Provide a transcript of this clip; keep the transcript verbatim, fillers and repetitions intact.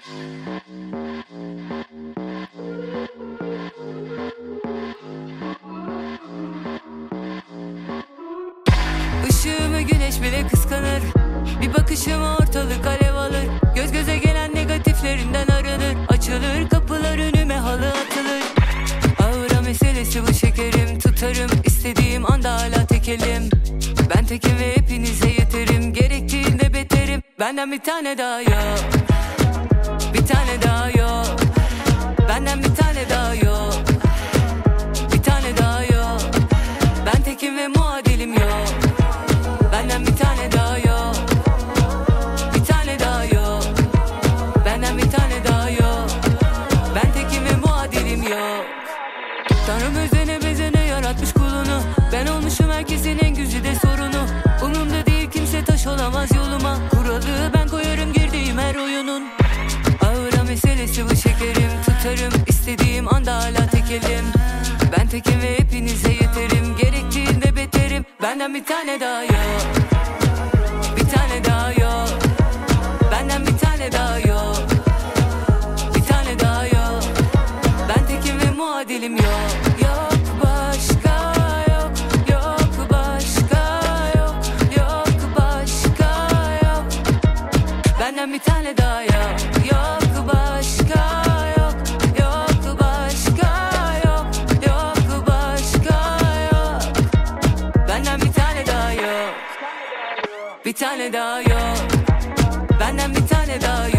Işığımı güneş bile kıskanır. Bir bakışımı ortalık alev alır. Göz göze gelen negatiflerinden arınır. Açılır kapılar önüme, halı atılır. Aura meselesi bu şekerim. Tutarım istediğim anda hala tek elim. Ben tekim ve hepinize yeterim. Gerektiğinde beterim. Benden bir tane daha yok. Bir tane daha yok. Benden bir tane daha yok. Bir tane daha yok. Ben tekim ve muadilim yok. Benden bir tane daha yok. Bir tane daha yok. Benden bir tane daha yok. Ben tekim ve muadilim yok. Tanrım özene bezene yaratmış kulunu. Ben olmuşum herkesin en güzide sorunu. Umurumda değil kimse taş olamaz yoluma. Kuralı ben koyarım girdiğim her oyunun. Aura meselesi bu şekerim. Tutarım istediğim anda hala tek elim. Ben tekim ve hepinize yeterim. Gerektiğinde beterim. Benden bir tane daha yok. Bir tane daha yok. Benden bir tane daha yok. Bir tane daha yok. Ben tekim ve muadilim yok. Yok başka yok. Yok başka yok. Yok başka yok. Benden bir tane daha yok. Yok başka yok. Yok başka yok. Yok başka yok. Benden bir tane daha yok. Bir tane daha yok. Benden bir tane daha yok.